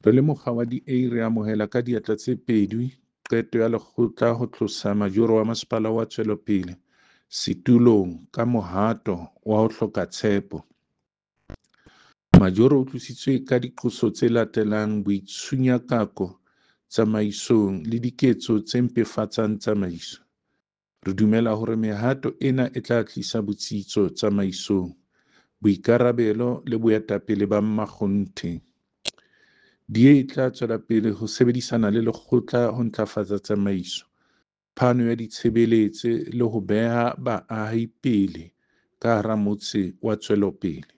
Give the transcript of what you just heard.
Re le mokga wa DA re amohela ka diatla tse pedi qeto ya lekgotla ho tlosa majoro wa masepala wa Tswelopele setulong ka mohato wa ho hloka tshepo. Majoro o tlositswe ka diqoso tse latelang boitshunyakako tsamaisong le diketso tse mpefatsang tsamaiso. Re dumela hore mehato ena e tla tlisa botsitso tsamaisong, boikarabelo le boetapele ba mmakgonthe. DA e tla tswela pele ho sebedisana le lekgotla ho ntlafatsa tsamaiso, phano ya ditshebeletso le ho beha baahi pele ka hara motse wa Tswelopele.